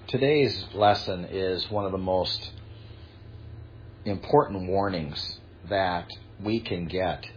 Today's lesson is one of the most important warnings that we can get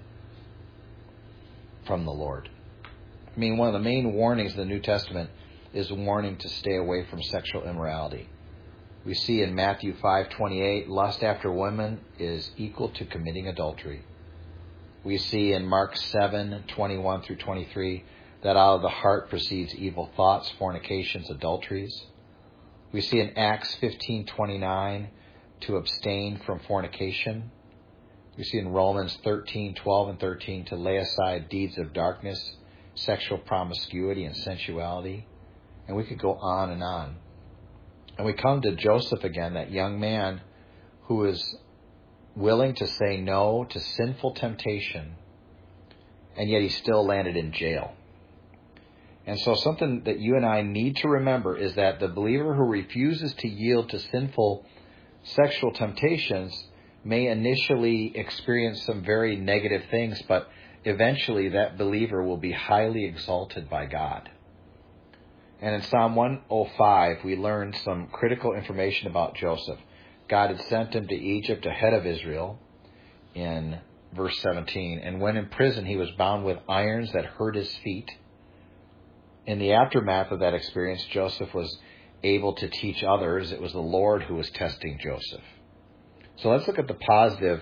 from the Lord. I mean, one of the main warnings in the New Testament is a warning to stay away from sexual immorality. We see in Matthew 5:28, lust after women is equal to committing adultery. We see in Mark 7:21 through 23, that out of the heart proceeds evil thoughts, fornications, adulteries. We see in Acts 15:29 to abstain from fornication. We see in Romans 13:12 and 13 to lay aside deeds of darkness, sexual promiscuity, and sensuality. And we could go on. And we come to Joseph again, that young man who is willing to say no to sinful temptation, and yet he still landed in jail. And so something that you and I need to remember is that the believer who refuses to yield to sinful sexual temptations may initially experience some very negative things, but eventually that believer will be highly exalted by God. And in Psalm 105, we learned some critical information about Joseph. God had sent him to Egypt ahead of Israel in verse 17. And when in prison, he was bound with irons that hurt his feet. In the aftermath of that experience, Joseph was able to teach others. It was the Lord who was testing Joseph. So let's look at the positive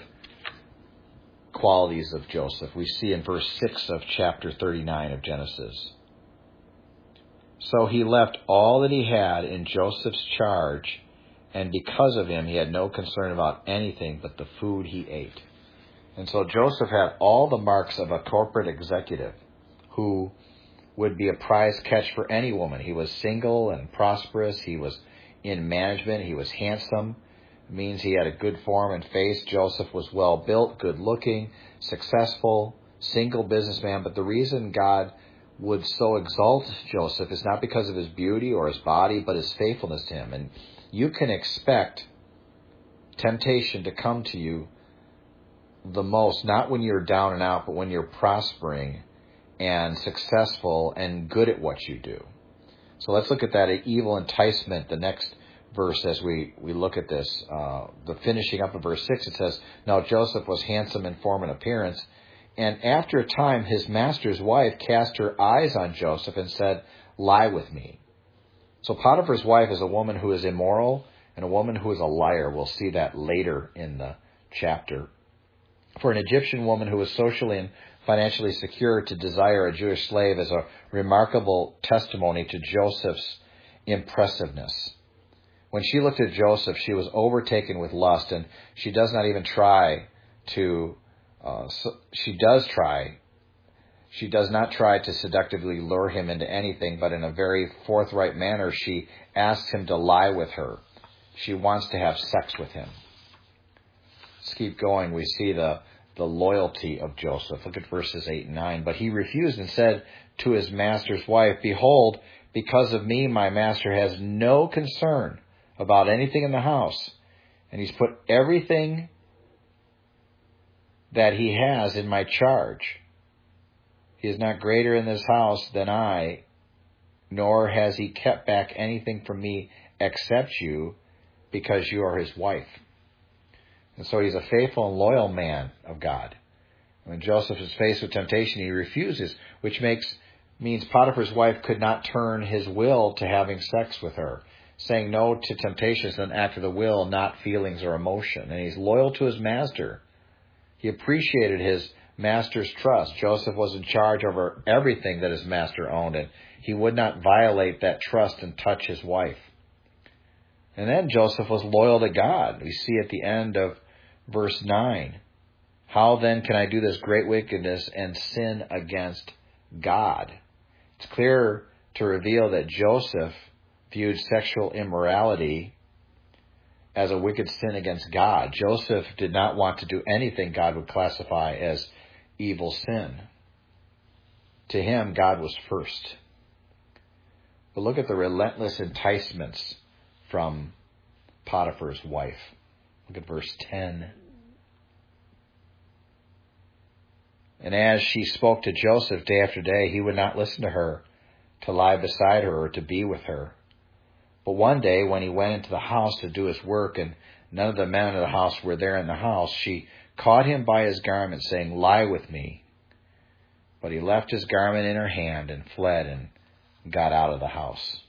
qualities of Joseph. We see in verse 6 of chapter 39 of Genesis. So he left all that he had in Joseph's charge, and because of him, he had no concern about anything but the food he ate. And so Joseph had all the marks of a corporate executive who would be a prize catch for any woman. He was single and prosperous. He was in management. He was handsome. It means he had a good form and face. Joseph was well built, good looking, successful, single businessman. But the reason God would so exalt Joseph is not because of his beauty or his body, but his faithfulness to him. And you can expect temptation to come to you the most, not when you're down and out, but when you're prospering and successful and good at what you do. So let's look at that evil enticement, the next verse as we look at this. The finishing up of verse 6, it says, Now Joseph was handsome in form and appearance, and after a time his master's wife cast her eyes on Joseph and said, Lie with me. So Potiphar's wife is a woman who is immoral and a woman who is a liar. We'll see that later in the chapter. For an Egyptian woman who was socially and financially secure to desire a Jewish slave is a remarkable testimony to Joseph's impressiveness. When she looked at Joseph, she was overtaken with lust, and she does not even try to, she does not try to seductively lure him into anything, but in a very forthright manner, she asks him to lie with her. She wants to have sex with him. Let's keep going. We see the loyalty of Joseph. Look at verses 8 and 9. But he refused and said to his master's wife, Behold, because of me, my master has no concern about anything in the house. And he's put everything that he has in my charge. He is not greater in this house than I, nor has he kept back anything from me except you, because you are his wife. And so he's a faithful and loyal man of God. When Joseph is faced with temptation, he refuses, which means Potiphar's wife could not turn his will to having sex with her. Saying no to temptation is an act of the will, not feelings or emotion. And he's loyal to his master. He appreciated his master's trust. Joseph was in charge over everything that his master owned, and he would not violate that trust and touch his wife. And then Joseph was loyal to God. We see at the end of verse 9, How then can I do this great wickedness and sin against God? It's clear to reveal that Joseph viewed sexual immorality as a wicked sin against God. Joseph did not want to do anything God would classify as evil sin. To him, God was first. But look at the relentless enticements from Potiphar's wife. Look at verse 10. And as she spoke to Joseph day after day, he would not listen to her, to lie beside her or to be with her. But one day when he went into the house to do his work and none of the men of the house were there in the house, she caught him by his garment, saying, "Lie with me." But he left his garment in her hand and fled and got out of the house.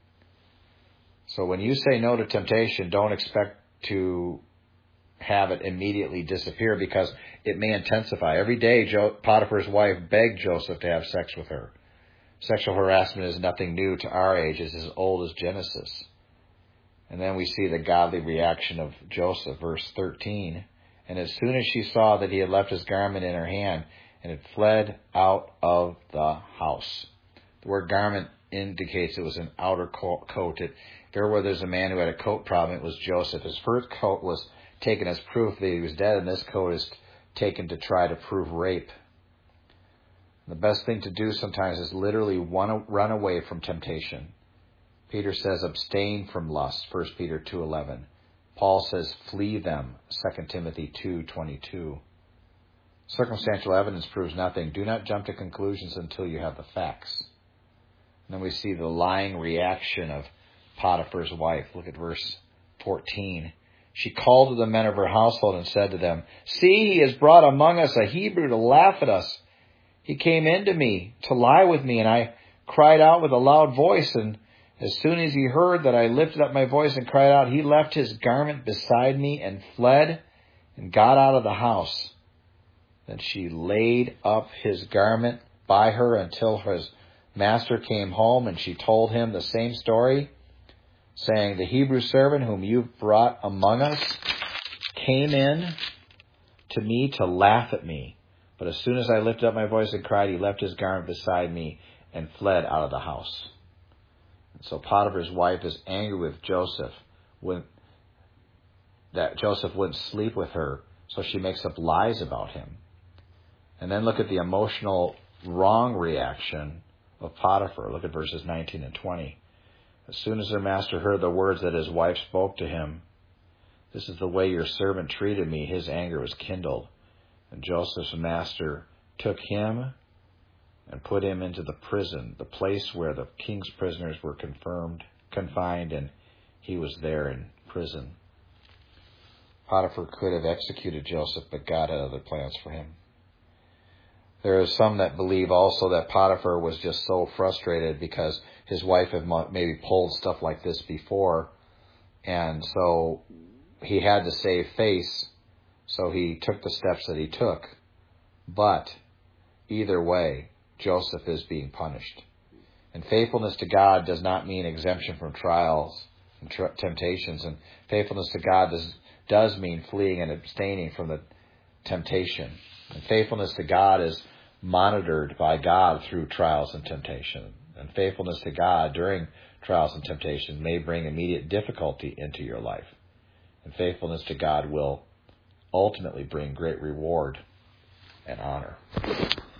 So when you say no to temptation, don't expect to have it immediately disappear, because it may intensify. Every day, Potiphar's wife begged Joseph to have sex with her. Sexual harassment is nothing new to our age. It's as old as Genesis. And then we see the godly reaction of Joseph, verse 13. And as soon as she saw that he had left his garment in her hand and had fled out of the house. The word garment indicates it was an outer coat. If ever there's a man who had a coat problem, it was Joseph. His first coat was taken as proof that he was dead, and this coat is taken to try to prove rape. The best thing to do sometimes is literally run away from temptation. Peter says abstain from lust, 1 Peter 2:11. Paul says flee them, 2 Timothy 2:22. Circumstantial evidence proves nothing. Do not jump to conclusions until you have the facts. And then we see the lying reaction of Potiphar's wife. Look at verse 14. She called to the men of her household and said to them, "See, he has brought among us a Hebrew to laugh at us. He came in to me to lie with me, and I cried out with a loud voice. And as soon as he heard that I lifted up my voice and cried out, he left his garment beside me and fled and got out of the house. Then she laid up his garment by her until his master came home, and she told him the same story, saying, the Hebrew servant whom you've brought among us came in to me to laugh at me. But as soon as I lifted up my voice and cried, he left his garment beside me and fled out of the house." And so Potiphar's wife is angry with Joseph that Joseph wouldn't sleep with her, so she makes up lies about him. And then look at the emotional wrong reaction of Potiphar. Look at verses 19 and 20. As soon as her master heard the words that his wife spoke to him, "This is the way your servant treated me," his anger was kindled. And Joseph's master took him and put him into the prison, the place where the king's prisoners were confined, and he was there in prison. Potiphar could have executed Joseph, but God had other plans for him. There are some that believe also that Potiphar was just so frustrated because his wife had maybe pulled stuff like this before, and so he had to save face, so he took the steps that he took. But either way, Joseph is being punished. And faithfulness to God does not mean exemption from trials and temptations. And faithfulness to God does mean fleeing and abstaining from the temptation. And faithfulness to God is monitored by God through trials and temptation. And faithfulness to God during trials and temptation may bring immediate difficulty into your life. And faithfulness to God will ultimately bring great reward and honor.